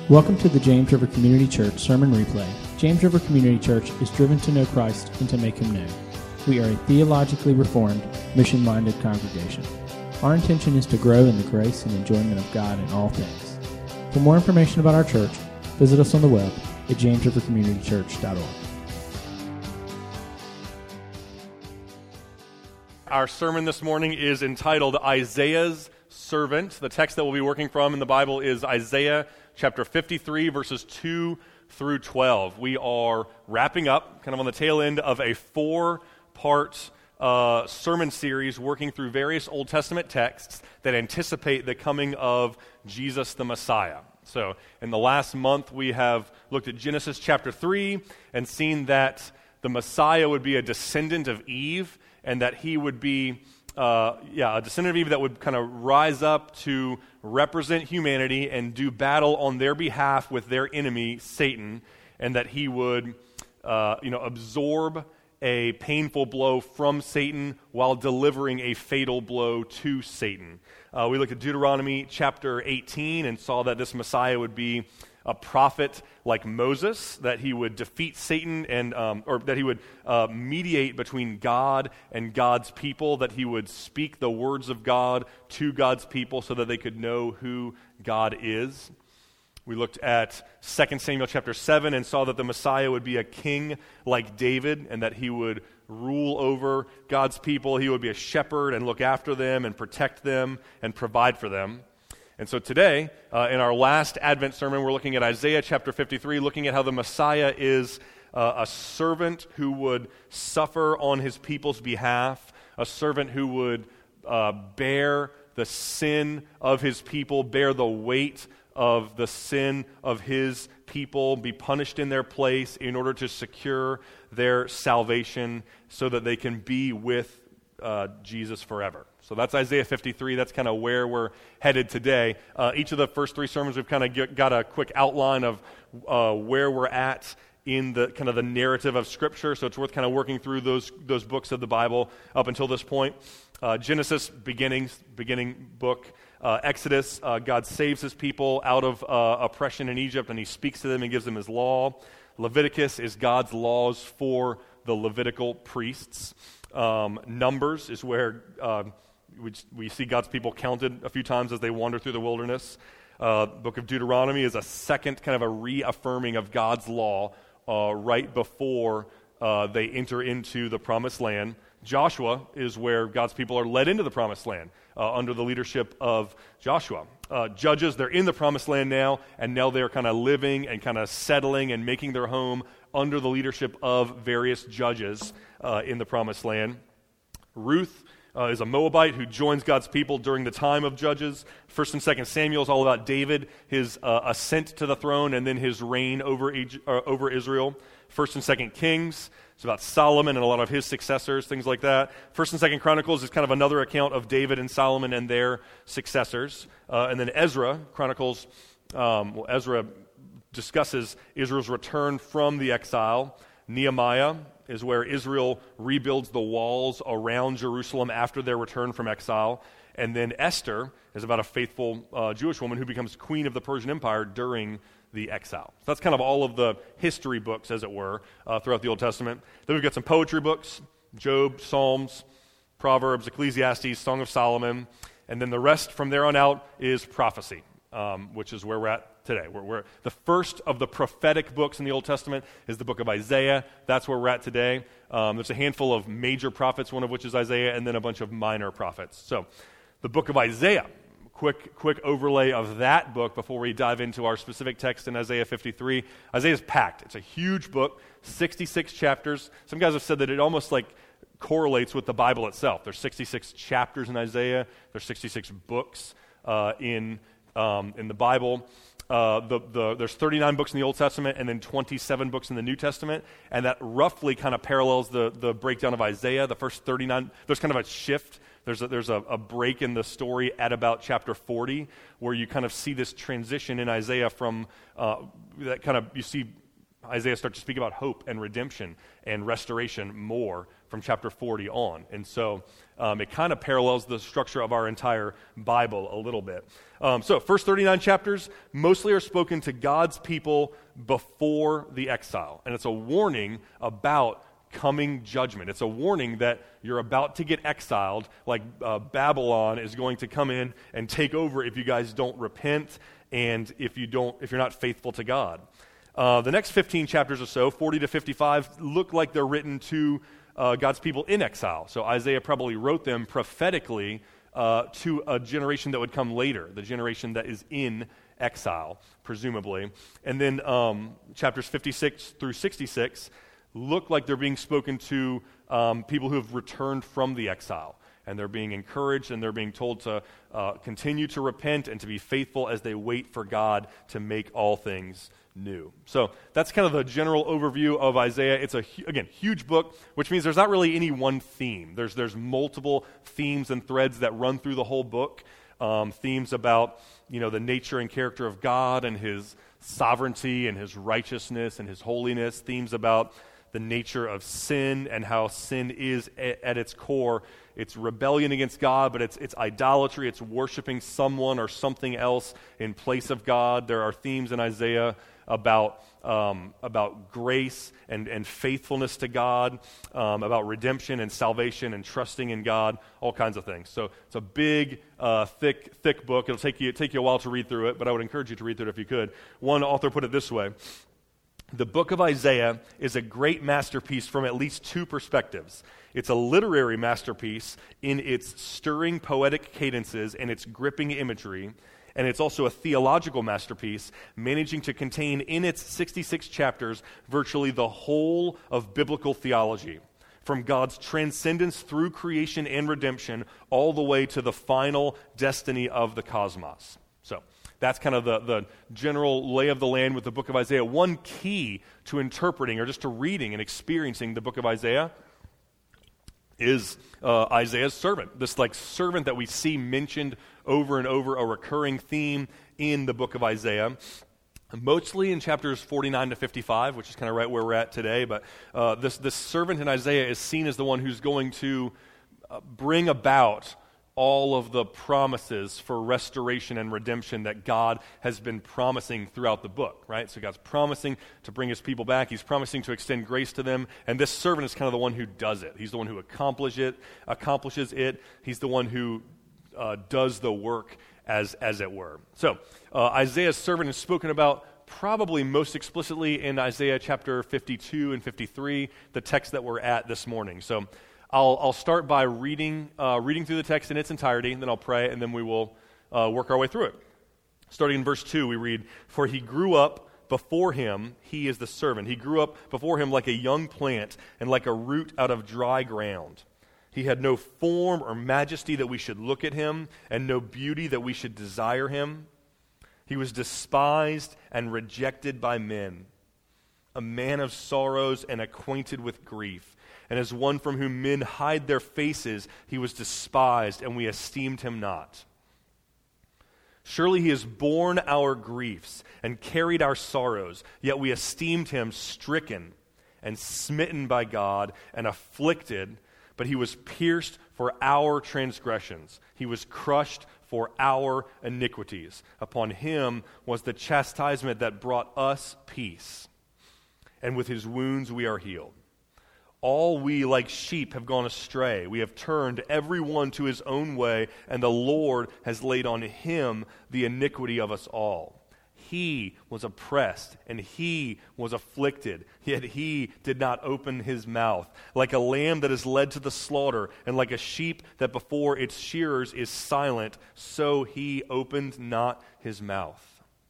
Welcome to the James River Community Church Sermon Replay. James River Community Church is driven to know Christ and to make Him known. We are a theologically reformed, mission-minded congregation. Our intention is to grow in the grace and enjoyment of God in all things. For more information about our church, visit us on the web at jamesrivercommunitychurch.org. Our sermon this morning is entitled Isaiah's Servant. The text that we'll be working from in the Bible is Isaiah chapter 53, verses 2 through 12. We are wrapping up, kind of on the tail end of a four-part sermon series working through various Old Testament texts that anticipate the coming of Jesus the Messiah. So in the last month, we have looked at Genesis chapter 3 and seen that the Messiah would be a descendant of Eve and that he would be a descendant of Eve that would kind of rise up to represent humanity and do battle on their behalf with their enemy, Satan, and that he would, absorb a painful blow from Satan while delivering a fatal blow to Satan. We looked at Deuteronomy chapter 18 and saw that this Messiah would be a prophet like Moses, that he would defeat Satan and or that he would mediate between God and God's people, that he would speak the words of God to God's people so that they could know who God is. We looked at 2 Samuel chapter 7 and saw that the Messiah would be a king like David and that he would rule over God's people. He would be a shepherd and look after them and protect them and provide for them. And so today, in our last Advent sermon, we're looking at Isaiah chapter 53, looking at how the Messiah is a servant who would suffer on his people's behalf, a servant who would bear the sin of his people, bear the weight of the sin of his people, be punished in their place in order to secure their salvation so that they can be with Jesus forever. So that's Isaiah 53. That's kind of where we're headed today. Each of the first three sermons, we've kind of got a quick outline of where we're at in the kind of the narrative of Scripture. So it's worth kind of working through those books of the Bible up until this point. Genesis, beginning book. Exodus, God saves His people out of oppression in Egypt, and He speaks to them and gives them His law. Leviticus is God's laws for the Levitical priests. Numbers is where we see God's people counted a few times as they wander through the wilderness. Book of Deuteronomy is a second kind of a reaffirming of God's law right before they enter into the promised land. Joshua is where God's people are led into the promised land under the leadership of Joshua. Judges, they're in the promised land now, and now they're kind of living and kind of settling and making their home under the leadership of various judges in the promised land. Ruth is a Moabite who joins God's people during the time of Judges. 1st and 2nd Samuel is all about David, his ascent to the throne, and then his reign over Israel. 1st and 2nd Kings, it's about Solomon and a lot of his successors, things like that. 1st and 2nd Chronicles is kind of another account of David and Solomon and their successors. And then Ezra chronicles, Ezra discusses Israel's return from the exile. Nehemiah is where Israel rebuilds the walls around Jerusalem after their return from exile. And then Esther is about a faithful Jewish woman who becomes queen of the Persian Empire during the exile. So that's kind of all of the history books, as it were, throughout the Old Testament. Then we've got some poetry books, Job, Psalms, Proverbs, Ecclesiastes, Song of Solomon. And then the rest from there on out is prophecy, which is where we're at today. We're the first of the prophetic books in the Old Testament is the book of Isaiah. That's where we're at today. There's a handful of major prophets, one of which is Isaiah, and then a bunch of minor prophets. So the book of Isaiah, quick overlay of that book before we dive into our specific text in Isaiah 53. Isaiah's packed. It's a huge book, 66 chapters. Some guys have said that it almost like correlates with the Bible itself. There's 66 chapters in Isaiah. There's 66 books in the Bible. There's 39 books in the Old Testament and then 27 books in the New Testament, and that roughly kind of parallels the breakdown of Isaiah. The first 39, there's kind of a shift. There's a break in the story at about chapter 40 where you kind of see this transition in Isaiah from that kind of, you see Isaiah start to speak about hope and redemption and restoration more from chapter 40 on. And so it kind of parallels the structure of our entire Bible a little bit. So first 39 chapters mostly are spoken to God's people before the exile. And it's a warning about coming judgment. It's a warning that you're about to get exiled, like Babylon is going to come in and take over if you guys don't repent and if you're not faithful to God. The next 15 chapters or so, 40 to 55, look like they're written to God's people in exile. So Isaiah probably wrote them prophetically to a generation that would come later, the generation that is in exile, presumably. And then chapters 56 through 66 look like they're being spoken to people who have returned from the exile. And they're being encouraged and they're being told to continue to repent and to be faithful as they wait for God to make all things new. So that's kind of the general overview of Isaiah. It's again, huge book, which means there's not really any one theme. There's multiple themes and threads that run through the whole book. Themes about, the nature and character of God and his sovereignty and his righteousness and his holiness. Themes about the nature of sin and how sin is at its core. It's rebellion against God, but it's idolatry. It's worshiping someone or something else in place of God. There are themes in Isaiah about grace and faithfulness to God, about redemption and salvation and trusting in God, all kinds of things. So it's a big, thick book. It'll take you a while to read through it, but I would encourage you to read through it if you could. One author put it this way: the book of Isaiah is a great masterpiece from at least two perspectives. It's a literary masterpiece in its stirring poetic cadences and its gripping imagery, and it's also a theological masterpiece, managing to contain in its 66 chapters virtually the whole of biblical theology, from God's transcendence through creation and redemption all the way to the final destiny of the cosmos. So that's kind of the general lay of the land with the book of Isaiah. One key to interpreting or just to reading and experiencing the book of Isaiah is Isaiah's servant, this servant that we see mentioned over and over, a recurring theme in the book of Isaiah, mostly in chapters 49 to 55, which is kind of right where we're at today. But this servant in Isaiah is seen as the one who's going to bring about all of the promises for restoration and redemption that God has been promising throughout the book, right? So God's promising to bring his people back. He's promising to extend grace to them. And this servant is kind of the one who does it. He's the one who accomplishes it. He's the one who does the work, as it were. So Isaiah's servant is spoken about probably most explicitly in Isaiah chapter 52 and 53, the text that we're at this morning. So I'll start by reading through the text in its entirety, and then I'll pray, and then we will work our way through it. Starting in verse 2, we read, "For he grew up before him," he is the servant, "he grew up before him like a young plant and like a root out of dry ground. He had no form or majesty that we should look at him, and no beauty that we should desire him. He was despised and rejected by men, a man of sorrows and acquainted with grief. And as one from whom men hide their faces, he was despised, and we esteemed him not. Surely he has borne our griefs and carried our sorrows, yet we esteemed him stricken and smitten by God and afflicted, but he was pierced for our transgressions. He was crushed for our iniquities. Upon him was the chastisement that brought us peace, and with his wounds we are healed. All we like sheep have gone astray. We have turned every one to his own way, and the Lord has laid on him the iniquity of us all. He was oppressed, and he was afflicted, yet he did not open his mouth. Like a lamb that is led to the slaughter, and like a sheep that before its shearers is silent, so he opened not his mouth.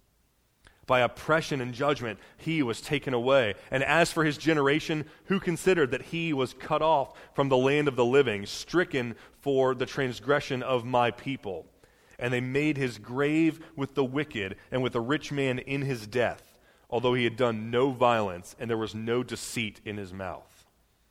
By oppression and judgment he was taken away. And as for his generation, who considered that he was cut off from the land of the living, stricken for the transgression of my people? And they made his grave with the wicked and with a rich man in his death, although he had done no violence and there was no deceit in his mouth.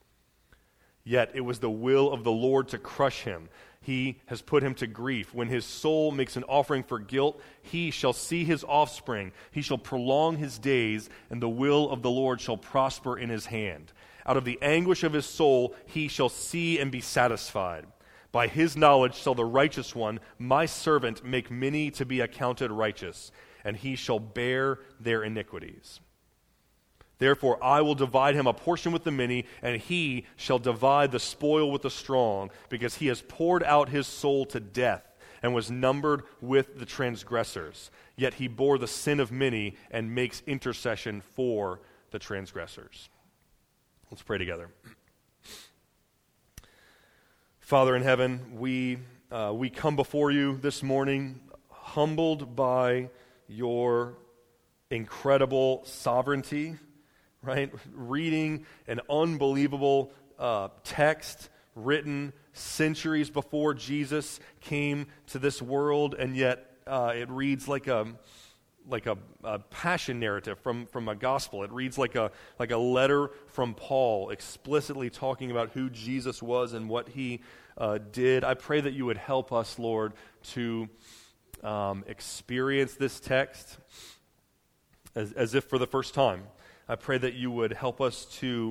Yet it was the will of the Lord to crush him. He has put him to grief. When his soul makes an offering for guilt, he shall see his offspring. He shall prolong his days, and the will of the Lord shall prosper in his hand. out of the anguish of his soul he shall see and be satisfied. By his knowledge shall the righteous one, my servant, make many to be accounted righteous, and he shall bear their iniquities. Therefore I will divide him a portion with the many, and he shall divide the spoil with the strong, because he has poured out his soul to death, and was numbered with the transgressors. Yet he bore the sin of many, and makes intercession for the transgressors. Let's pray together. Father in heaven, we come before you this morning, humbled by your incredible sovereignty, right? Reading an unbelievable text written centuries before Jesus came to this world, and yet it reads like a passion narrative from a gospel. It reads like a letter from Paul, explicitly talking about who Jesus was and what he did. I pray that you would help us, Lord, to experience this text as if for the first time. I pray that you would help us to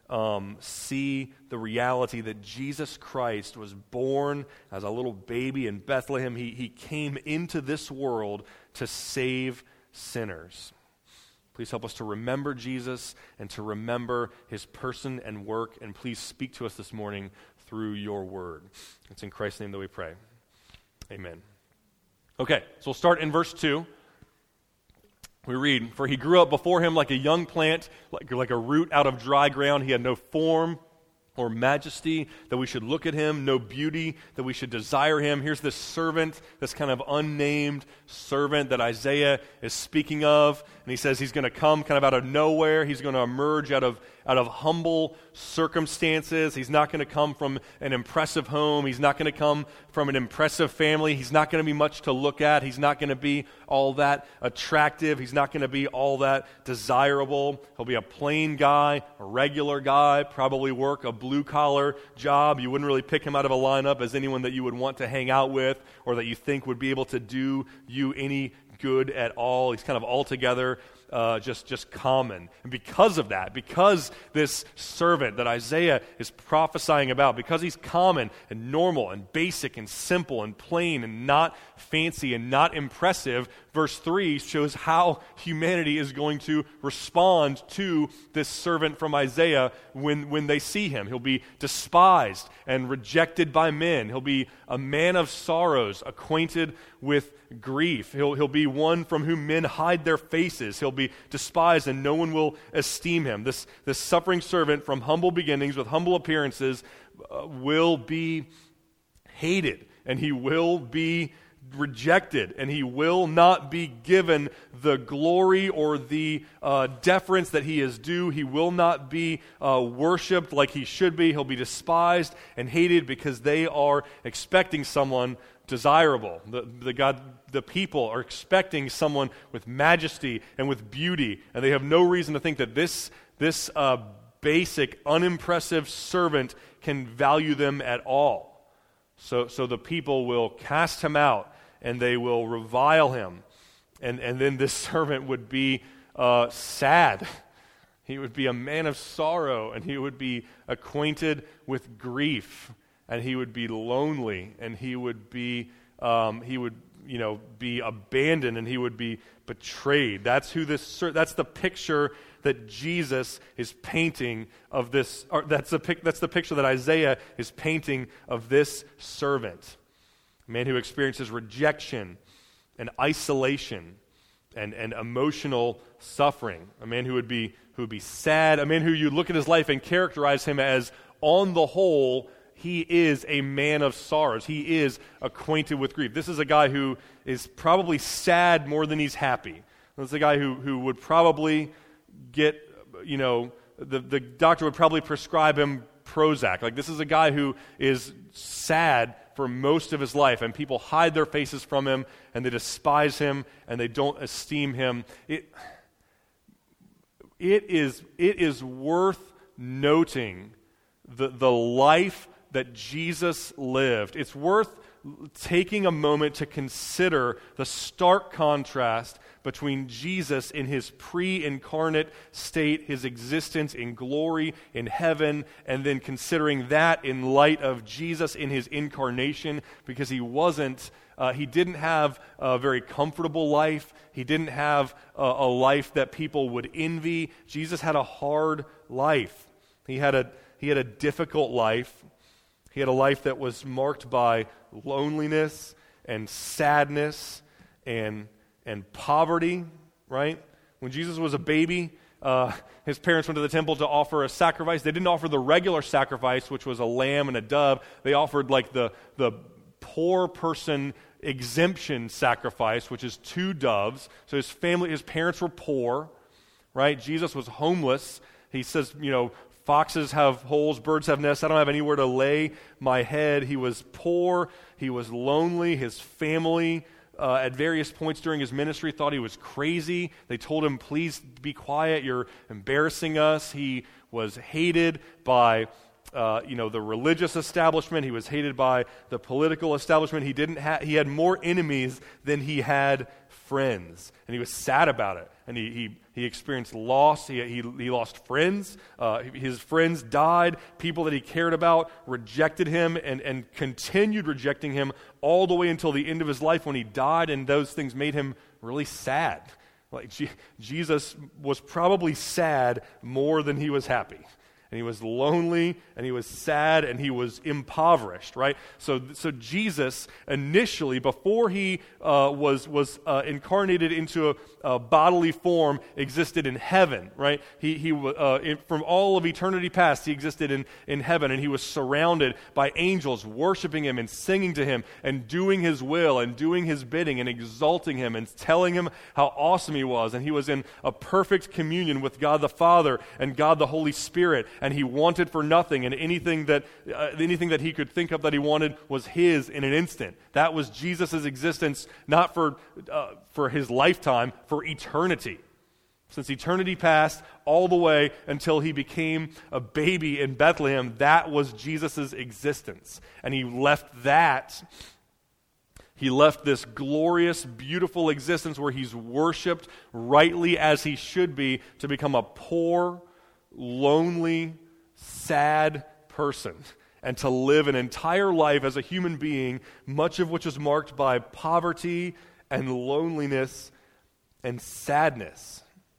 see the reality that Jesus Christ was born as a little baby in Bethlehem. He came into this world to save sinners. Please help us to remember Jesus and to remember his person and work, and please speak to us this morning through your word. It's in Christ's name that we pray. Amen. Okay, so we'll start in verse 2. We read, "For he grew up before him like a young plant, like a root out of dry ground. He had no form or majesty that we should look at him, no beauty that we should desire him." Here's this servant, this kind of unnamed servant that Isaiah is speaking of. And he says he's going to come kind of out of nowhere. He's going to emerge out of humble circumstances. He's not going to come from an impressive home. He's not going to come from an impressive family. He's not going to be much to look at. He's not going to be all that attractive. He's not going to be all that desirable. He'll be a plain guy, a regular guy, probably work a blue-collar job. You wouldn't really pick him out of a lineup as anyone that you would want to hang out with or that you think would be able to do you any good at all. He's kind of altogether just common. And because of that, because this servant that Isaiah is prophesying about, because he's common and normal and basic and simple and plain and not fancy and not impressive, verse 3 shows how humanity is going to respond to this servant from Isaiah when they see him. He'll be despised and rejected by men. He'll be a man of sorrows, acquainted with grief. He'll be one from whom men hide their faces. He'll be despised and no one will esteem him. This suffering servant from humble beginnings with humble appearances will be hated, and he will be rejected, and he will not be given the glory or the deference that he is due. He will not be worshipped like he should be. He'll be despised and hated because they are expecting someone desirable. The people are expecting someone with majesty and with beauty, and they have no reason to think that this basic, unimpressive servant can value them at all. So the people will cast him out, and they will revile him, and then this servant would be sad. He would be a man of sorrow, and he would be acquainted with grief, and he would be lonely, and he would be be abandoned, and he would be betrayed. That's the picture that Jesus is painting of this. Or that's the picture that Isaiah is painting of this servant, a man who experiences rejection and isolation and emotional suffering, a man who would be sad, a man who you look at his life and characterize him as, on the whole, he is a man of sorrows. He is acquainted with grief. This is a guy who is probably sad more than he's happy. This is a guy who would probably get, the doctor would probably prescribe him Prozac. Like, this is a guy who is sad for most of his life, and people hide their faces from him, and they despise him, and they don't esteem him. It is worth noting the life that Jesus lived. It's worth taking a moment to consider the stark contrast between Jesus in his pre-incarnate state, his existence in glory in heaven, and then considering that in light of Jesus in his incarnation, because he didn't have a very comfortable life. He didn't have a life that people would envy. Jesus had a hard life. He had a difficult life. He had a life that was marked by loneliness and sadness and poverty, right? When Jesus was a baby, his parents went to the temple to offer a sacrifice. They didn't offer the regular sacrifice, which was a lamb and a dove. They offered like the poor person exemption sacrifice, which is 2 doves. So his parents were poor, right? Jesus was homeless. He says, foxes have holes, birds have nests. I don't have anywhere to lay my head. He was poor. He was lonely. His family, at various points during his ministry, thought he was crazy. They told him, please be quiet. You're embarrassing us. He was hated by the religious establishment. He was hated by the political establishment. He had more enemies than he had friends, and he was sad about it. And he experienced loss. He lost friends. His friends died. People that he cared about rejected him and continued rejecting him all the way until the end of his life when he died, and those things made him really sad. Like Jesus was probably sad more than he was happy. And he was lonely, and he was sad, and he was impoverished, right? So Jesus, initially, before he was incarnated into a bodily form, existed in heaven, right? From all of eternity past, he existed in heaven, and he was surrounded by angels worshiping him and singing to him and doing his will and doing his bidding and exalting him and telling him how awesome he was. And he was in a perfect communion with God the Father and God the Holy Spirit. And he wanted for nothing, and anything that he could think of that he wanted was his in an instant. That was Jesus' existence, not for his lifetime, for eternity. Since eternity past, all the way until he became a baby in Bethlehem, that was Jesus' existence. And he left this glorious, beautiful existence where he's worshiped rightly as he should be to become a poor, lonely, sad person, and to live an entire life as a human being, much of which is marked by poverty and loneliness and sadness.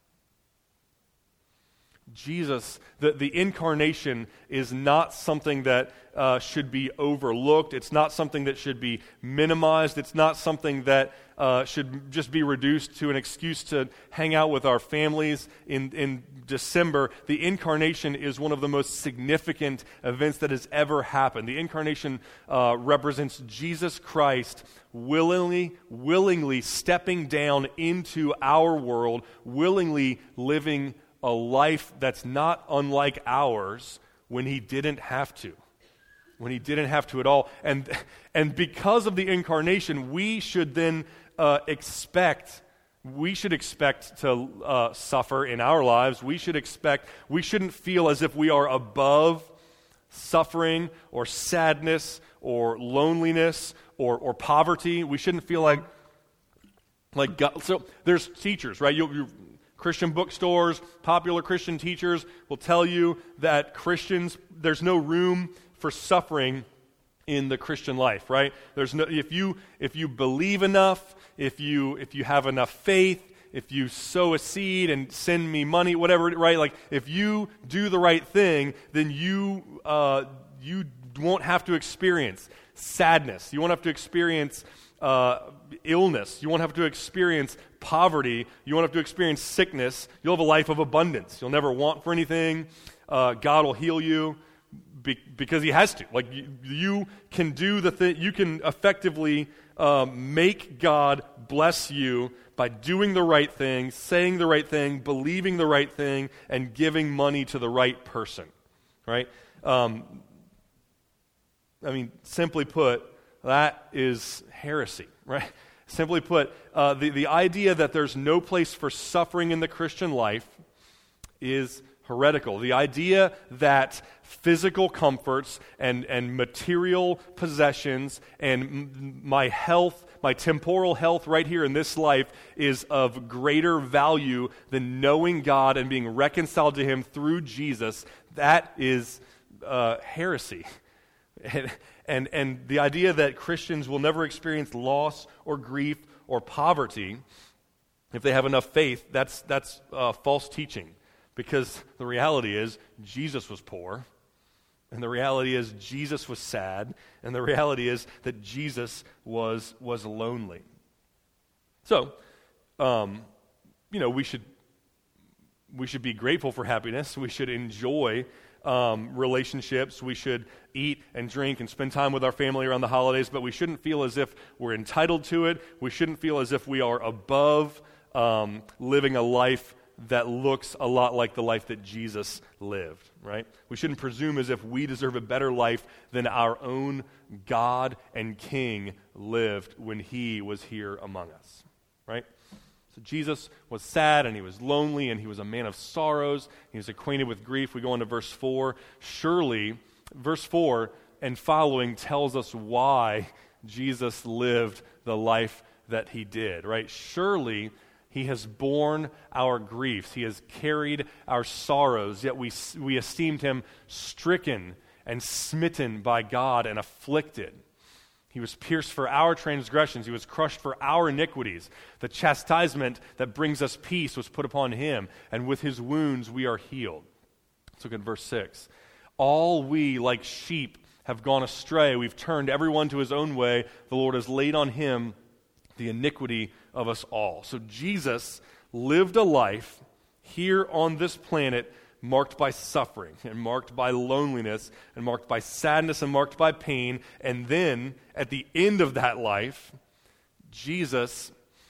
Jesus, the incarnation is not something that should be overlooked. It's not something that should be minimized. It's not something that should just be reduced to an excuse to hang out with our families in December. The incarnation is one of the most significant events that has ever happened. The incarnation represents Jesus Christ willingly stepping down into our world, willingly living a life that's not unlike ours when he didn't have to. When he didn't have to at all. And because of the incarnation, we should then expect to suffer in our lives. We shouldn't feel as if we are above suffering or sadness or loneliness or poverty. We shouldn't feel like God. So there's teachers, right? Christian bookstores, popular Christian teachers will tell you that Christians, there's no room for suffering in the Christian life, right? There's no, if you believe enough, if you have enough faith, if you sow a seed and send me money, whatever, right? Like if you do the right thing, then you won't have to experience sadness. You won't have to experience illness. You won't have to experience poverty. You won't have to experience sickness. You'll have a life of abundance. You'll never want for anything. God will heal you because he has to. Like you can do the thing. You can effectively make God bless you by doing the right thing, saying the right thing, believing the right thing, and giving money to the right person. Right? Simply put, that is heresy, right? Simply put, the idea that there's no place for suffering in the Christian life is heretical. The idea that physical comforts and material possessions and my health, my temporal health right here in this life is of greater value than knowing God and being reconciled to Him through Jesus, that is heresy. And the idea that Christians will never experience loss or grief or poverty if they have enough faith, that's false teaching. Because the reality is, Jesus was poor, and the reality is, Jesus was sad, and the reality is that Jesus was lonely. So, we should be grateful for happiness. We should enjoy relationships. We should eat and drink and spend time with our family around the holidays, but we shouldn't feel as if we're entitled to it. We shouldn't feel as if we are above living a life that looks a lot like the life that Jesus lived, right? We shouldn't presume as if we deserve a better life than our own God and King lived when He was here among us, right? So Jesus was sad and He was lonely and He was a man of sorrows. He was acquainted with grief. We go on to verse 4. Surely, verse 4 and following tells us why Jesus lived the life that He did, right? Surely, He has borne our griefs. He has carried our sorrows, yet we esteemed Him stricken and smitten by God and afflicted. He was pierced for our transgressions. He was crushed for our iniquities. The chastisement that brings us peace was put upon Him, and with His wounds we are healed. Let's look at verse 6. All we, like sheep, have gone astray. We've turned everyone to his own way. The Lord has laid on Him the iniquity of us all. So Jesus lived a life here on this planet marked by suffering and marked by loneliness and marked by sadness and marked by pain. And then at the end of that life, Jesus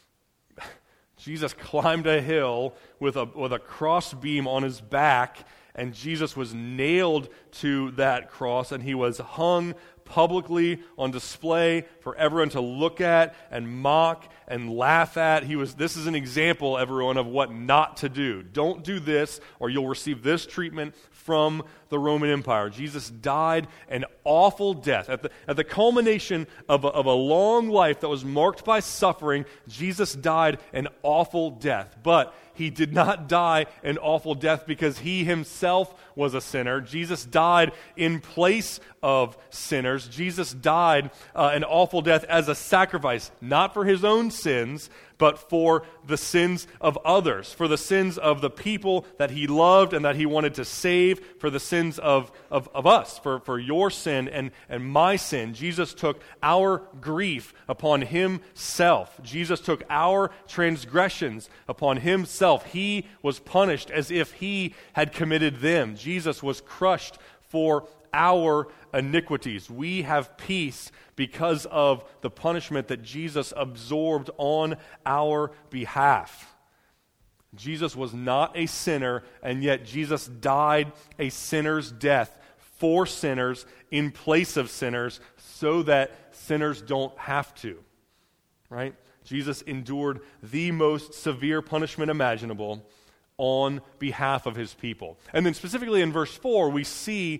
climbed a hill with a cross beam on His back, and Jesus was nailed to that cross, and He was hung publicly on display for everyone to look at and mock and laugh at. This is an example, everyone, of what not to do. Don't do this, or you'll receive this treatment from the Roman Empire. Jesus died an awful death. At the culmination of a long life that was marked by suffering, Jesus died an awful death. But He did not die an awful death because He Himself was a sinner. Jesus died in place of sinners. Jesus died an awful death as a sacrifice, not for His own sins, but for the sins of others, for the sins of the people that He loved and that He wanted to save, for the sins of us, for your sin and my sin. Jesus took our grief upon Himself. Jesus took our transgressions upon Himself. He was punished as if He had committed them. Jesus was crushed for our iniquities. We have peace because of the punishment that Jesus absorbed on our behalf. Jesus was not a sinner, and yet Jesus died a sinner's death for sinners in place of sinners so that sinners don't have to, right? Jesus endured the most severe punishment imaginable on behalf of His people. And then specifically in verse 4, we see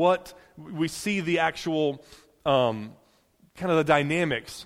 the actual kind of the dynamics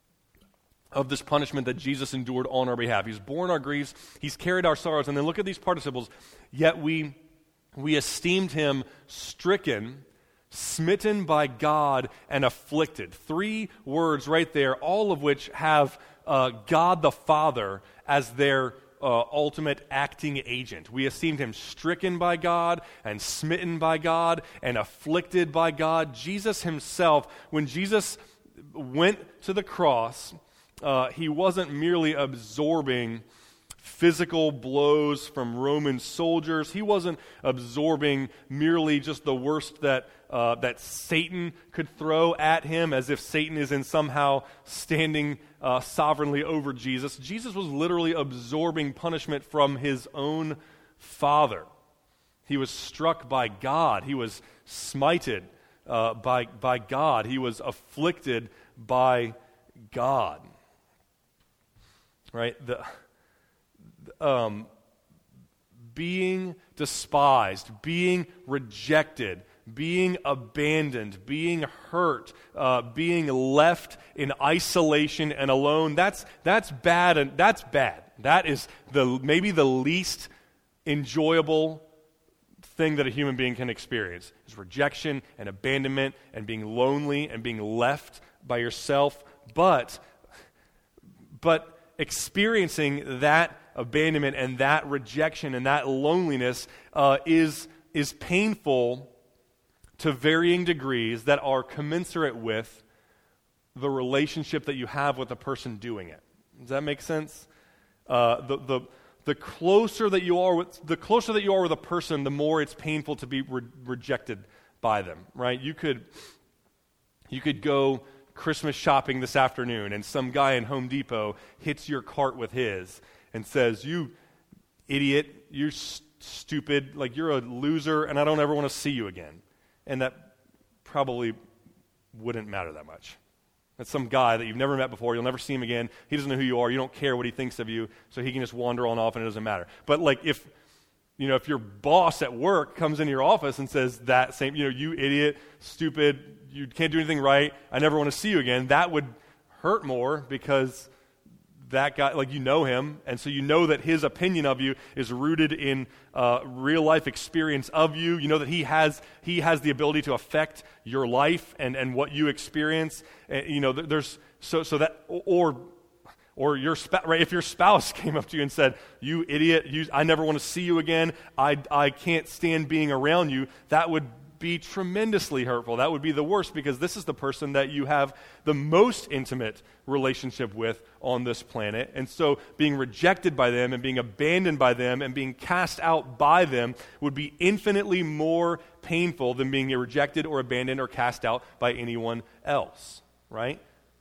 of this punishment that Jesus endured on our behalf. He's borne our griefs, He's carried our sorrows, and then look at these participles. Yet we esteemed Him stricken, smitten by God, and afflicted. 3 words right there, all of which have God the Father as their ultimate acting agent. We esteemed Him stricken by God and smitten by God and afflicted by God. Jesus Himself, when Jesus went to the cross, He wasn't merely absorbing physical blows from Roman soldiers. He wasn't absorbing merely just the worst that Satan could throw at Him, as if Satan is in somehow standing sovereignly over Jesus. Jesus was literally absorbing punishment from His own Father. He was struck by God. He was smited by God. He was afflicted by God. Right? Being despised, being rejected, being abandoned, being hurt, being left in isolation and alone. That's bad, and that's bad. That is maybe the least enjoyable thing that a human being can experience, is rejection and abandonment and being lonely and being left by yourself. But experiencing that abandonment and that rejection and that loneliness is painful to varying degrees that are commensurate with the relationship that you have with the person doing it. Does that make sense? The closer that you are with a person, the more it's painful to be rejected by them. Right? You could go Christmas shopping this afternoon, and some guy in Home Depot hits your cart with his and says, "You idiot, you're stupid, like you're a loser, and I don't ever want to see you again." And that probably wouldn't matter that much. That's some guy that you've never met before, you'll never see him again, he doesn't know who you are, you don't care what he thinks of you, so he can just wander on off and it doesn't matter. But like if your boss at work comes into your office and says that same, "You idiot, stupid, you can't do anything right, I never want to see you again," that would hurt more because that guy, like you know him, and so you know that his opinion of you is rooted in real life experience of you. You know that he has the ability to affect your life and what you experience. There's so that or your right, if your spouse came up to you and said, "You idiot, I never want to see you again. I can't stand being around you," that would be tremendously hurtful. That would be the worst, because this is the person that you have the most intimate relationship with on this planet. And so being rejected by them and being abandoned by them and being cast out by them would be infinitely more painful than being rejected or abandoned or cast out by anyone else, right?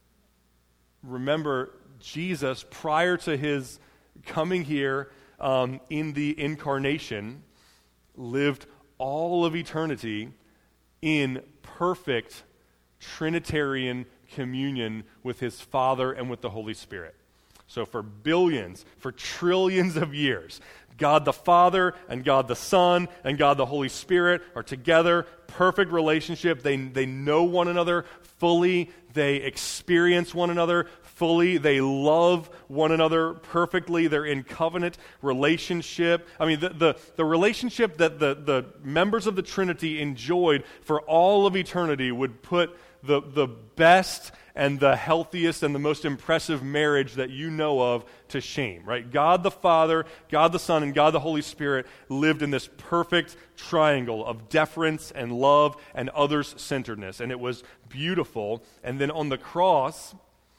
Remember, Jesus, prior to his coming here in the incarnation, lived all of eternity in perfect Trinitarian communion with his Father and with the Holy Spirit. So for billions, for trillions of years, God the Father and God the Son and God the Holy Spirit are together, perfect relationship. They know one another fully. They experience one another fully. They love one another perfectly. They're in covenant relationship. I mean, the relationship that the members of the Trinity enjoyed for all of eternity would put the best and the healthiest and the most impressive marriage that you know of to shame, right? God the Father, God the Son, and God the Holy Spirit lived in this perfect triangle of deference and love and others-centeredness, and it was beautiful. And then on the cross,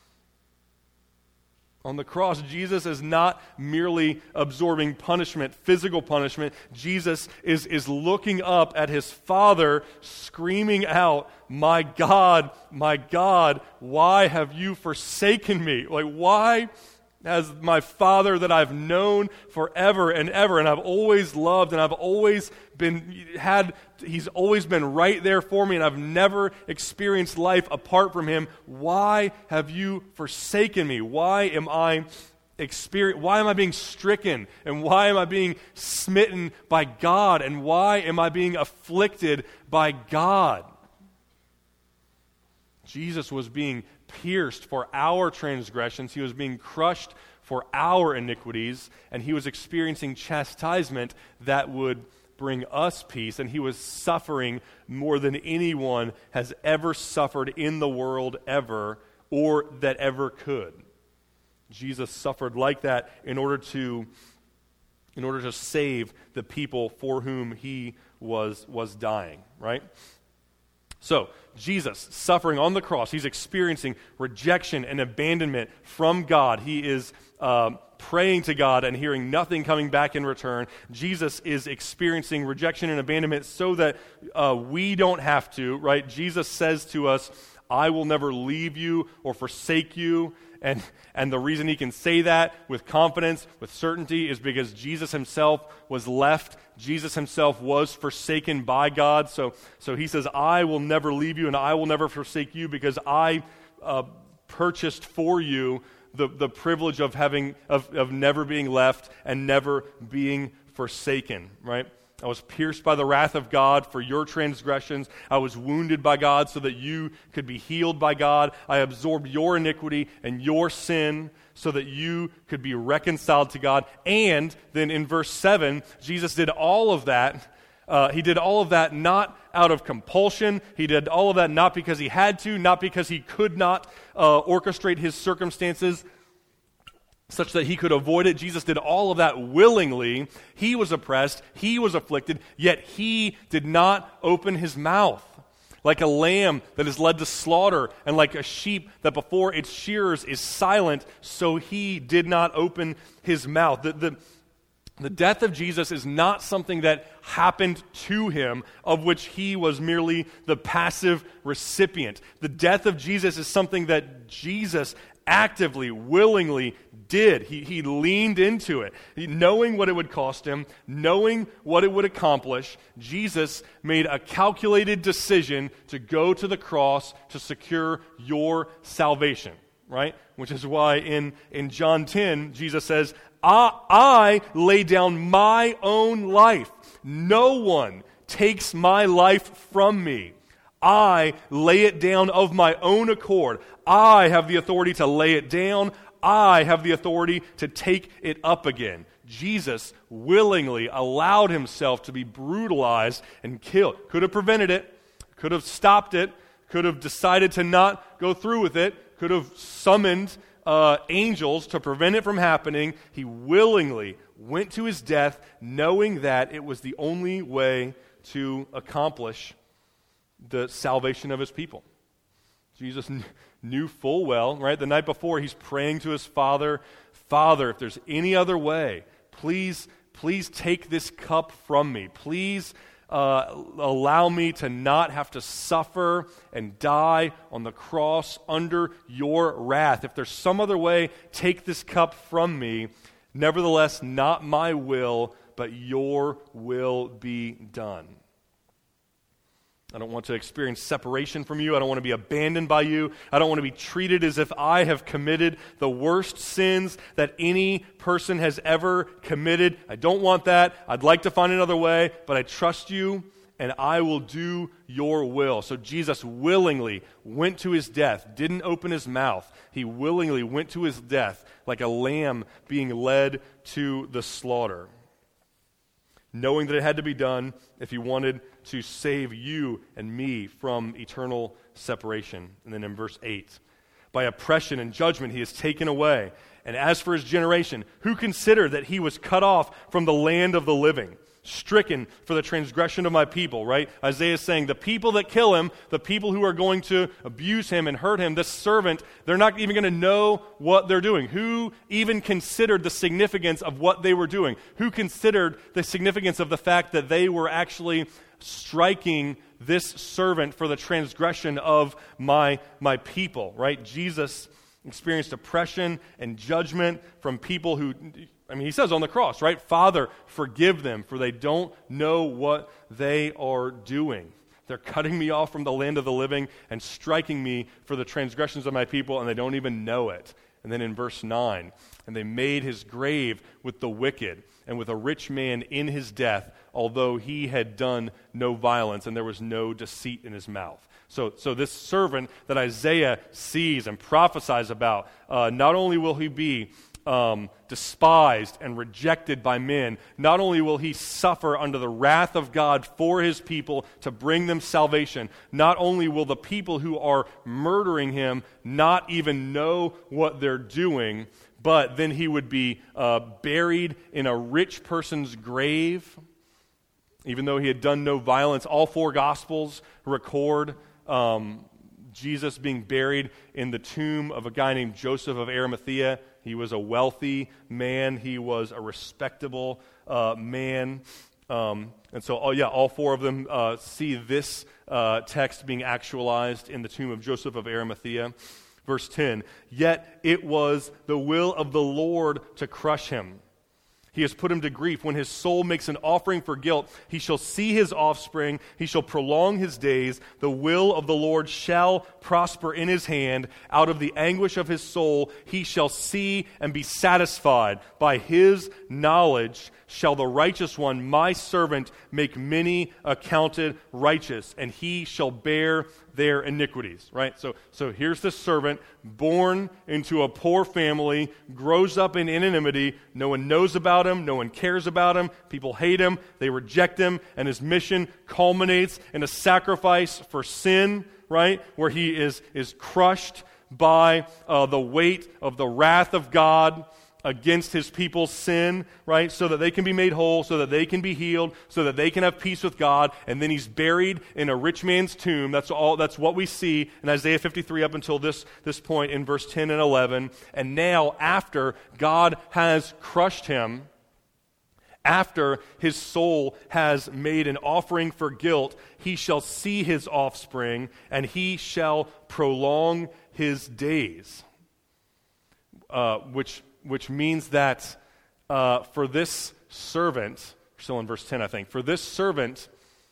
Jesus is not merely absorbing punishment, physical punishment. Jesus is looking up at his Father, screaming out, my God, why have you forsaken me?" Like, why has my Father that I've known forever and ever, and I've always loved, and I've always he's always been right there for me, and I've never experienced life apart from him. Why have you forsaken me? Why am I being stricken? And why am I being smitten by God? And why am I being afflicted by God? Jesus was being pierced for our transgressions. He was being crushed for our iniquities, and he was experiencing chastisement that would bring us peace, and he was suffering more than anyone has ever suffered in the world ever, or that ever could. Jesus suffered like that in order to save the people for whom he was dying, right? So, Jesus, suffering on the cross, he's experiencing rejection and abandonment from God. He is praying to God and hearing nothing coming back in return. Jesus is experiencing rejection and abandonment so that we don't have to, right? Jesus says to us, "I will never leave you or forsake you." And the reason he can say that with confidence, with certainty, is because Jesus himself was left. Jesus himself was forsaken by God. So he says, "I will never leave you and I will never forsake you, because I purchased for you the privilege of never being left and never being forsaken," right? I was pierced by the wrath of God for your transgressions. I was wounded by God so that you could be healed by God. I absorbed your iniquity and your sin so that you could be reconciled to God. And then in verse 7, Jesus did all of that. He did all of that not out of compulsion. He did all of that not because he had to, not because he could not orchestrate his circumstances such that he could avoid it. Jesus did all of that willingly. He was oppressed, he was afflicted, yet he did not open his mouth. Like a lamb that is led to slaughter, and like a sheep that before its shearers is silent, so he did not open his mouth. The death of Jesus is not something that happened to him, of which he was merely the passive recipient. The death of Jesus is something that Jesus actively, willingly did. He leaned into it. Knowing what it would cost him, knowing what it would accomplish, Jesus made a calculated decision to go to the cross to secure your salvation, right? Which is why in John 10, Jesus says, I lay down my own life. No one takes my life from me. I lay it down of my own accord. I have the authority to lay it down. I have the authority to take it up again. Jesus willingly allowed himself to be brutalized and killed. Could have prevented it, could have stopped it, could have decided to not go through with it, could have summoned angels to prevent it from happening. He willingly went to his death knowing that it was the only way to accomplish the salvation of his people. Jesus knew full well, right? The night before, he's praying to his Father, Father, if there's any other way, please take this cup from me. Please allow me to not have to suffer and die on the cross under your wrath. If there's some other way, take this cup from me. Nevertheless, not my will, but your will be done. I don't want to experience separation from you. I don't want to be abandoned by you. I don't want to be treated as if I have committed the worst sins that any person has ever committed. I don't want that. I'd like to find another way, but I trust you and I will do your will. So Jesus willingly went to his death, didn't open his mouth. He willingly went to his death like a lamb being led to the slaughter, knowing that it had to be done if he wanted to save you and me from eternal separation. And then in verse 8, by oppression and judgment he is taken away. And as for his generation, who considered that he was cut off from the land of the living, stricken for the transgression of my people, right? Isaiah is saying the people that kill him, the people who are going to abuse him and hurt him, this servant, they're not even going to know what they're doing. Who even considered the significance of what they were doing? Who considered the significance of the fact that they were actually striking this servant for the transgression of my people, right? Jesus experienced oppression and judgment from people who, he says on the cross, right? Father, forgive them, for they don't know what they are doing. They're cutting me off from the land of the living and striking me for the transgressions of my people, and they don't even know it. And then in verse 9, and they made his grave with the wicked and with a rich man in his death, although he had done no violence and there was no deceit in his mouth. So this servant that Isaiah sees and prophesies about, not only will he be despised and rejected by men, not only will he suffer under the wrath of God for his people to bring them salvation, not only will the people who are murdering him not even know what they're doing, but then he would be buried in a rich person's grave, even though he had done no violence. All four Gospels record Jesus being buried in the tomb of a guy named Joseph of Arimathea. He was a wealthy man. He was a respectable man. And so, all four of them see this text being actualized in the tomb of Joseph of Arimathea. Verse 10, yet it was the will of the Lord to crush him. He has put him to grief. When his soul makes an offering for guilt, he shall see his offspring. He shall prolong his days. The will of the Lord shall prosper in his hand. Out of the anguish of his soul, he shall see and be satisfied. By his knowledge shall the righteous one, my servant, make many accounted righteous, and he shall bear their iniquities. Right? So here's this servant, born into a poor family, grows up in anonymity. No one knows about him. No one cares about him. People hate him. They reject him. And his mission culminates in a sacrifice for sin, right? Where he is crushed by the weight of the wrath of God against his people's sin, right? So that they can be made whole, so that they can be healed, so that they can have peace with God. And then he's buried in a rich man's tomb. That's what we see in Isaiah 53 up until this point in verse 10 and 11. And now, after God has crushed him, after his soul has made an offering for guilt, he shall see his offspring, and he shall prolong his days. Which means that for this servant, we're still in verse 10, I think, for this servant,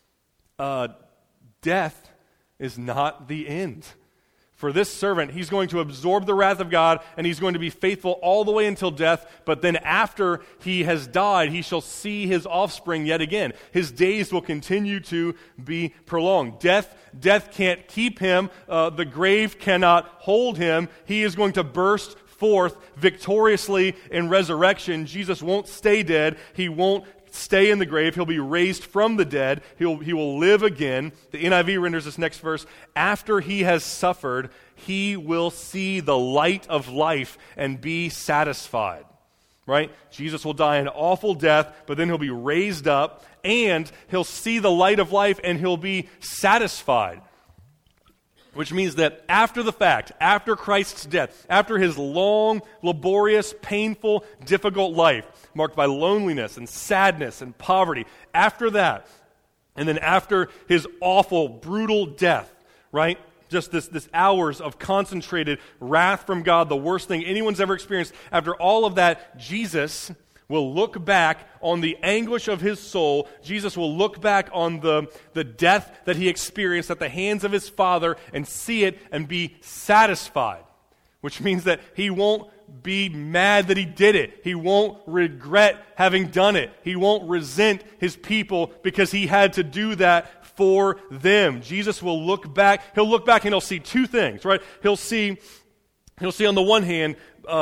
death is not the end. For this servant, he's going to absorb the wrath of God, and he's going to be faithful all the way until death, but then after he has died, he shall see his offspring yet again. His days will continue to be prolonged. Death can't keep him. The grave cannot hold him. He is going to burst forth victoriously in resurrection. Jesus won't stay dead. He won't stay in the grave. He'll be raised from the dead. He will live again. The NIV renders this next verse, after he has suffered, he will see the light of life and be satisfied. Right? Jesus will die an awful death, but then he'll be raised up, and he'll see the light of life, and he'll be satisfied. Which means that after the fact, after Christ's death, after his long, laborious, painful, difficult life, marked by loneliness and sadness and poverty, after that, and then after his awful, brutal death, right? Just this hours of concentrated wrath from God, the worst thing anyone's ever experienced. After all of that, Jesus will look back on the anguish of his soul. Jesus will look back on the death that he experienced at the hands of his Father and see it and be satisfied, which means that he won't be mad that he did it. He won't regret having done it. He won't resent his people because he had to do that for them. Jesus will look back. He'll look back and he'll see two things, right? He'll see on the one hand,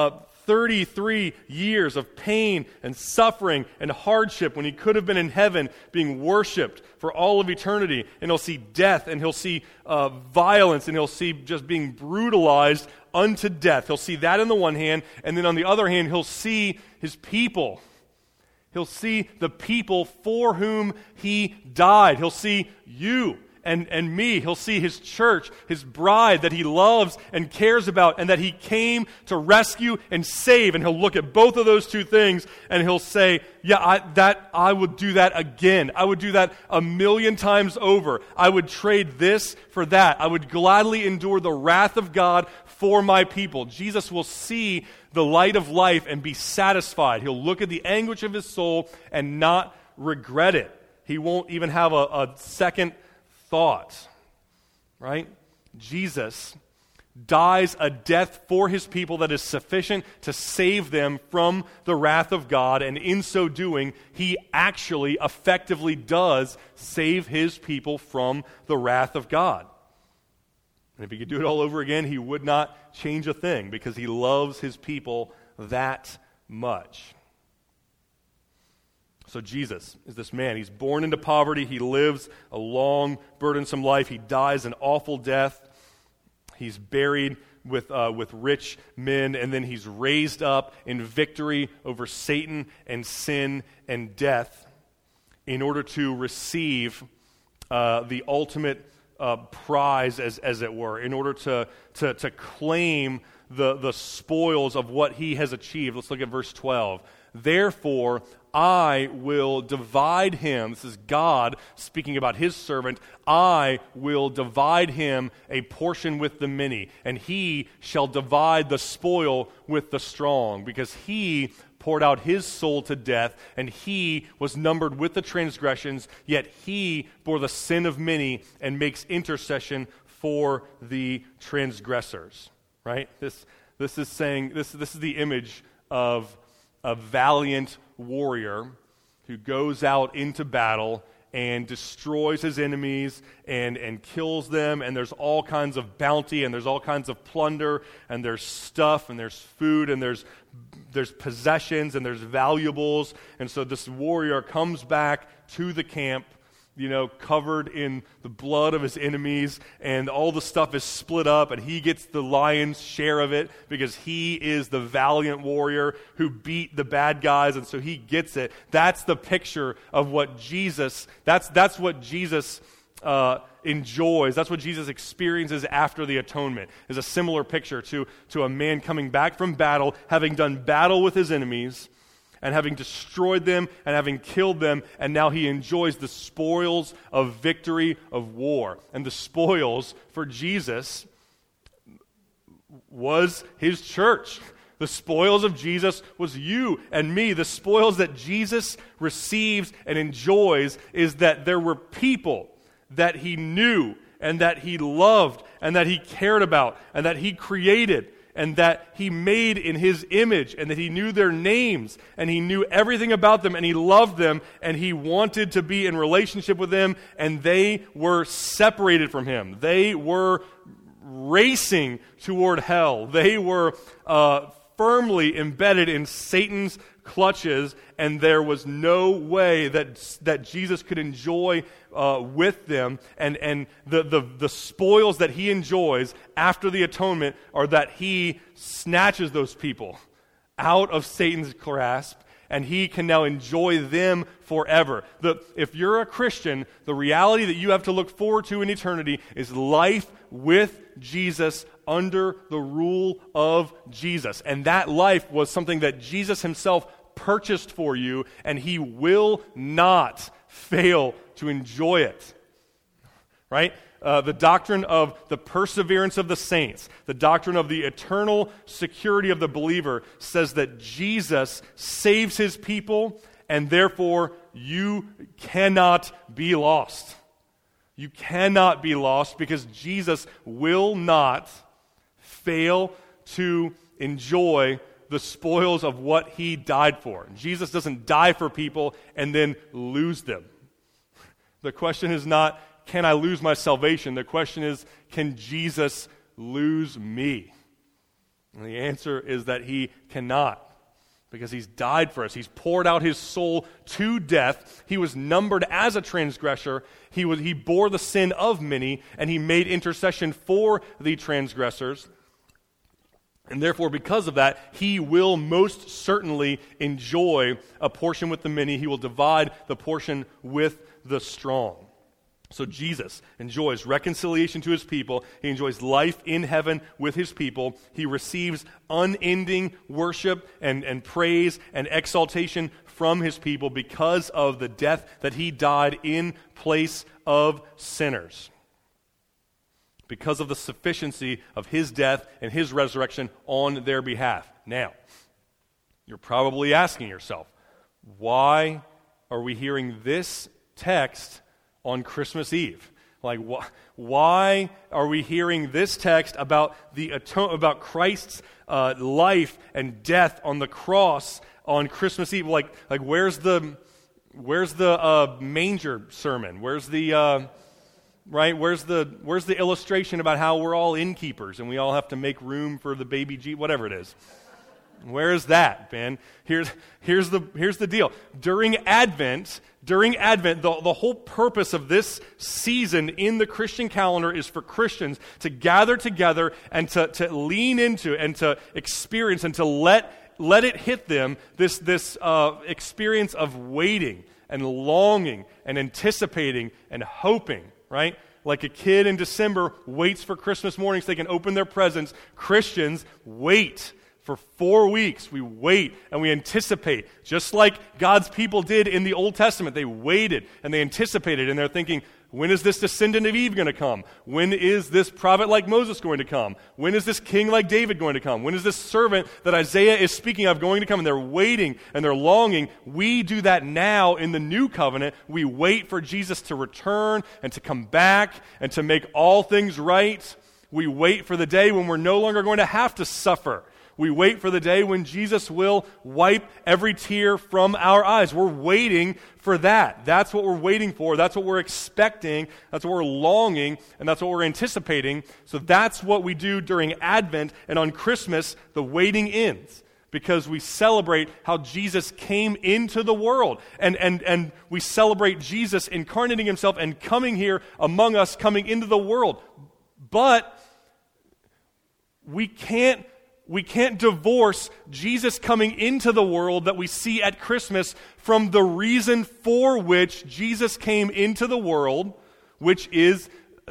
33 years of pain and suffering and hardship when he could have been in heaven being worshipped for all of eternity. And he'll see death, and he'll see violence, and he'll see just being brutalized unto death. He'll see that on the one hand, and then on the other hand, he'll see his people. He'll see the people for whom he died. He'll see you and me. He'll see his church, his bride that he loves and cares about and that he came to rescue and save. And he'll look at both of those two things and he'll say, yeah, I would do that again. I would do that 1,000,000 times over. I would trade this for that. I would gladly endure the wrath of God for my people. Jesus will see the light of life and be satisfied. He'll look at the anguish of his soul and not regret it. He won't even have a second thought, right? Jesus dies a death for his people that is sufficient to save them from the wrath of God, and in so doing, he actually effectively does save his people from the wrath of God. And if he could do it all over again, he would not change a thing because he loves his people that much. So Jesus is this man. He's born into poverty. He lives a long, burdensome life. He dies an awful death. He's buried with rich men, and then he's raised up in victory over Satan and sin and death in order to receive the ultimate prize, as it were, in order to claim the spoils of what he has achieved. Let's look at verse 12. Therefore, I will divide him. This is God speaking about his servant. I will divide him a portion with the many, and he shall divide the spoil with the strong, because he poured out his soul to death, and he was numbered with the transgressions, yet he bore the sin of many and makes intercession for the transgressors. Right? This is saying, this is the image of a valiant warrior who goes out into battle and destroys his enemies and kills them, and there's all kinds of bounty, and there's all kinds of plunder, and there's stuff, and there's food, and there's possessions, and there's valuables. And so this warrior comes back to the camp, covered in the blood of his enemies, and all the stuff is split up, and he gets the lion's share of it because he is the valiant warrior who beat the bad guys, and so he gets it. That's the picture of what Jesus, that's what Jesus enjoys. That's what Jesus experiences after the atonement, is a similar picture to a man coming back from battle, having done battle with his enemies, and having destroyed them and having killed them, and now he enjoys the spoils of victory of war. And the spoils for Jesus was his church. The spoils of Jesus was you and me. The spoils that Jesus receives and enjoys is that there were people that he knew and that he loved and that he cared about and that he created and that he made in his image, and that he knew their names, and he knew everything about them, and he loved them, and he wanted to be in relationship with them, and they were separated from him. They were racing toward hell. They were firmly embedded in Satan's clutches, and there was no way that Jesus could enjoy with them. And the spoils that he enjoys after the atonement are that he snatches those people out of Satan's grasp, and he can now enjoy them forever. If you're a Christian, the reality that you have to look forward to in eternity is life with Jesus under the rule of Jesus. And that life was something that Jesus himself purchased for you, and he will not fail to enjoy it. Right? The doctrine of the perseverance of the saints, the doctrine of the eternal security of the believer says that Jesus saves his people, and therefore you cannot be lost. You cannot be lost because Jesus will not fail to enjoy the spoils of what he died for. Jesus doesn't die for people and then lose them. The question is not, can I lose my salvation? The question is, can Jesus lose me? And the answer is that he cannot, because he's died for us. He's poured out his soul to death. He was numbered as a transgressor. He bore the sin of many, and he made intercession for the transgressors. And therefore, because of that, he will most certainly enjoy a portion with the many. He will divide the portion with the strong. So Jesus enjoys reconciliation to his people. He enjoys life in heaven with his people. He receives unending worship and praise and exaltation from his people because of the death that he died in place of sinners. Because of the sufficiency of his death and his resurrection on their behalf. Now, you're probably asking yourself, why are we hearing this text on Christmas Eve? Like, why are we hearing this text about about Christ's life and death on the cross on Christmas Eve? Like where's the manger sermon? Where's the right? Where's the illustration about how we're all innkeepers and we all have to make room for the baby Jesus, whatever it is? Where is that, Ben? Here's the deal. During Advent, the whole purpose of this season in the Christian calendar is for Christians to gather together and to lean into and to experience and to let it hit them this experience of waiting and longing and anticipating and hoping, right? Like a kid in December waits for Christmas morning so they can open their presents. Christians wait. For 4 weeks, we wait and we anticipate, just like God's people did in the Old Testament. They waited and they anticipated, and they're thinking, when is this descendant of Eve going to come? When is this prophet like Moses going to come? When is this king like David going to come? When is this servant that Isaiah is speaking of going to come? And they're waiting and they're longing. We do that now in the new covenant. We wait for Jesus to return and to come back and to make all things right. We wait for the day when we're no longer going to have to suffer We wait for the day when Jesus will wipe every tear from our eyes. We're waiting for that. That's what we're waiting for. That's what we're expecting. That's what we're longing, and that's what we're anticipating. So that's what we do during Advent, and on Christmas, the waiting ends, because we celebrate how Jesus came into the world. And we celebrate Jesus incarnating himself and coming here among us, coming into the world. But we can't divorce Jesus coming into the world that we see at Christmas from the reason for which Jesus came into the world, which is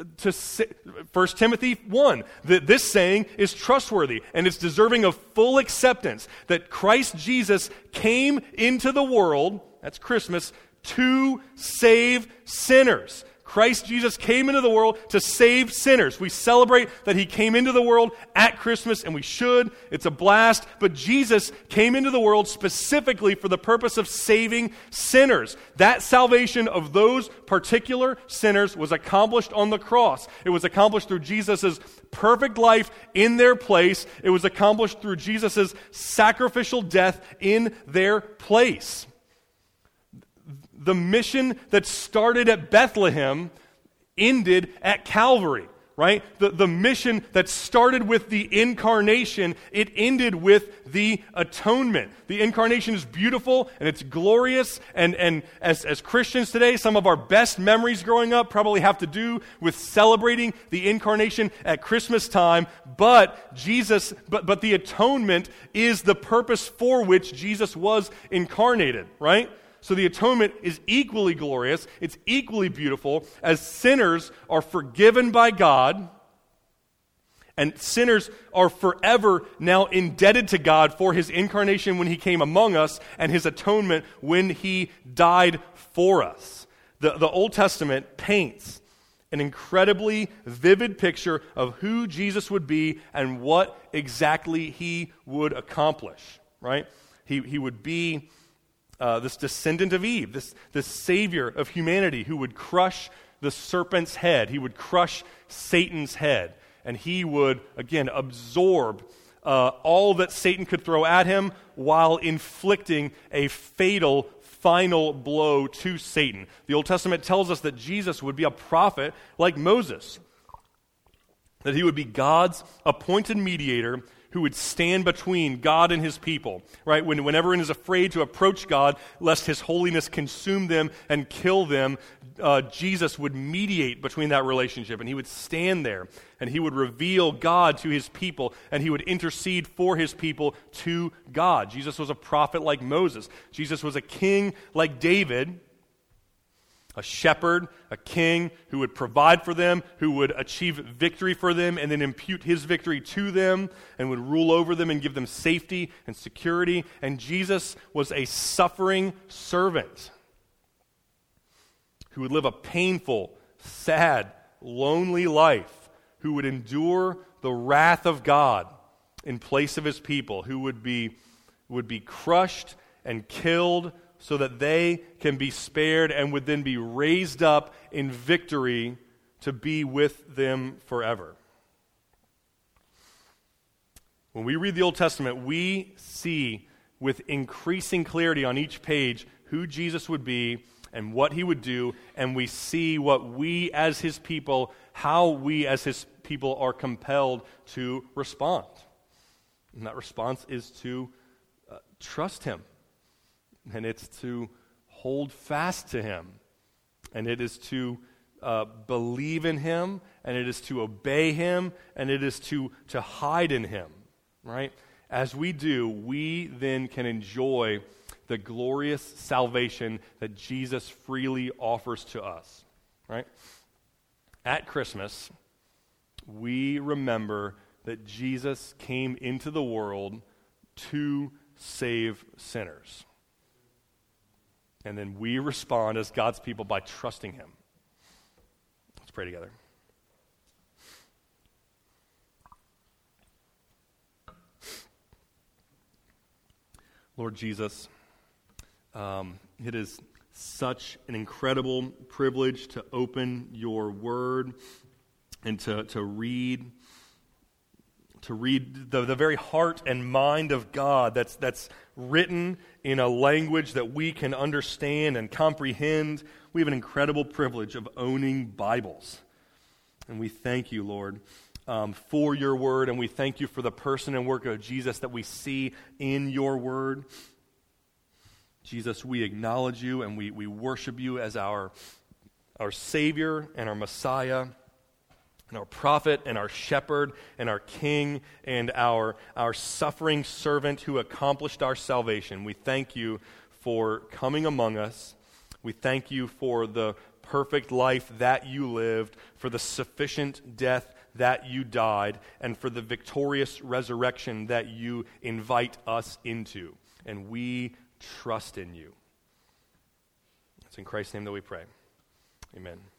1 Timothy 1, that this saying is trustworthy and it's deserving of full acceptance, that Christ Jesus came into the world, that's Christmas, to save sinners. Christ Jesus came into the world to save sinners. We celebrate that he came into the world at Christmas, and we should. It's a blast. But Jesus came into the world specifically for the purpose of saving sinners. That salvation of those particular sinners was accomplished on the cross. It was accomplished through Jesus' perfect life in their place. It was accomplished through Jesus' sacrificial death in their place. The mission that started at Bethlehem ended at Calvary, right? The mission that started with the incarnation, it ended with the atonement. The incarnation is beautiful and it's glorious, and as Christians today, some of our best memories growing up probably have to do with celebrating the incarnation at Christmas time, but the atonement is the purpose for which Jesus was incarnated, right? So the atonement is equally glorious, it's equally beautiful, as sinners are forgiven by God, and sinners are forever now indebted to God for his incarnation when he came among us, and his atonement when he died for us. The Old Testament paints an incredibly vivid picture of who Jesus would be and what exactly he would accomplish, right? He would be this descendant of Eve, this savior of humanity who would crush the serpent's head. He would crush Satan's head. And he would, again, absorb all that Satan could throw at him while inflicting a fatal final blow to Satan. The Old Testament tells us that Jesus would be a prophet like Moses, that he would be God's appointed mediator who would stand between God and his people, right? Whenever one is afraid to approach God, lest his holiness consume them and kill them, Jesus would mediate between that relationship, and he would stand there, and he would reveal God to his people, and he would intercede for his people to God. Jesus was a prophet like Moses. Jesus was a king like David, a shepherd, a king who would provide for them, who would achieve victory for them and then impute his victory to them and would rule over them and give them safety and security. And Jesus was a suffering servant who would live a painful, sad, lonely life, who would endure the wrath of God in place of his people, who would be crushed and killed so that they can be spared and would then be raised up in victory to be with them forever. When we read the Old Testament, we see with increasing clarity on each page who Jesus would be and what he would do, and we see what we as his people, how we as his people are compelled to respond. And that response is to trust him. And it's to hold fast to him. And it is to believe in him. And it is to obey him. And it is to hide in him. Right? As we do, we then can enjoy the glorious salvation that Jesus freely offers to us. Right? At Christmas, we remember that Jesus came into the world to save sinners. And then we respond as God's people by trusting him. Let's pray together. Lord Jesus, it is such an incredible privilege to open your word and to read to read the very heart and mind of God that's written in a language that we can understand and comprehend. We have an incredible privilege of owning Bibles. And we thank you, Lord, for your word, and we thank you for the person and work of Jesus that we see in your word. Jesus, we acknowledge you and we worship you as our Savior and our Messiah, and our prophet, and our shepherd, and our king, and our suffering servant who accomplished our salvation. We thank you for coming among us. We thank you for the perfect life that you lived, for the sufficient death that you died, and for the victorious resurrection that you invite us into. And we trust in you. It's in Christ's name that we pray. Amen.